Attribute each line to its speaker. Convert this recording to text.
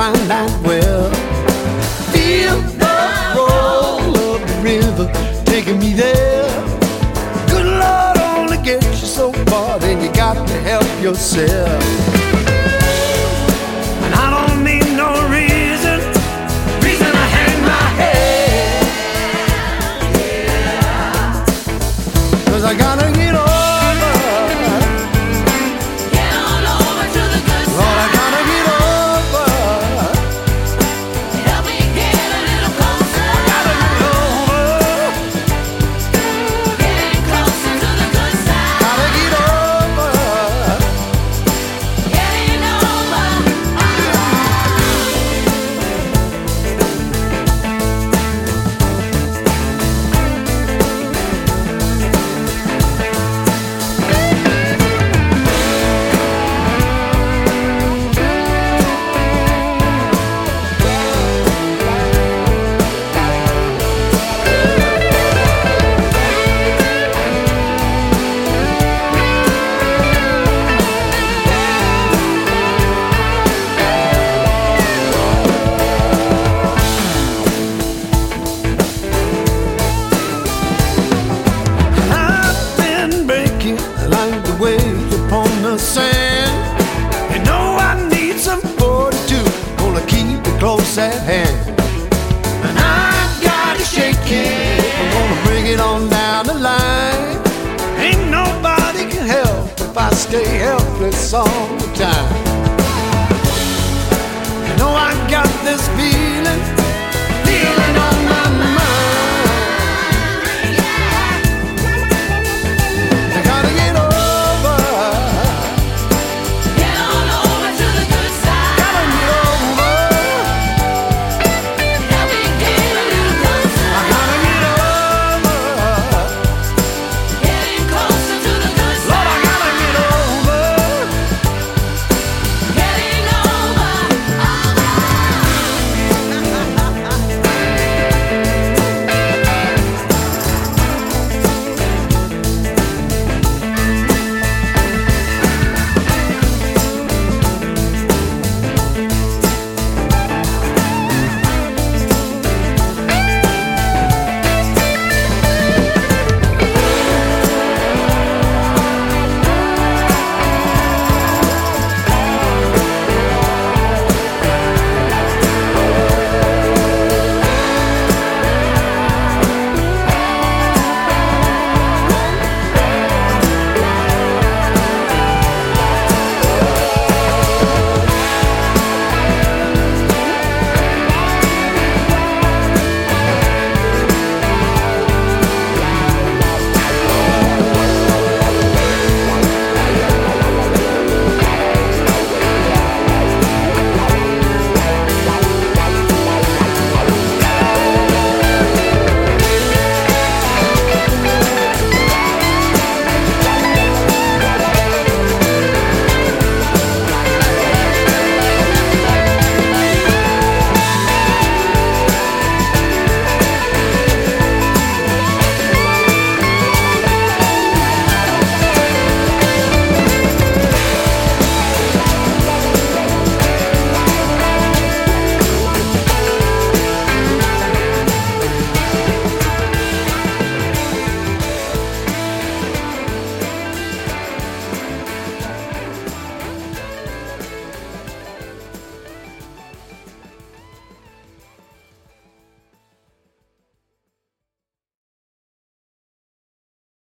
Speaker 1: find that well. Feel the roll of the river taking me there. Good Lord only gets you so far, then you got to help yourself. And I don't need no reason I hang my head. 'Cause I gotta get over. Close at hand, and I've got to shake it. I'm gonna bring it on down the line. Ain't nobody can help if I stay helpless all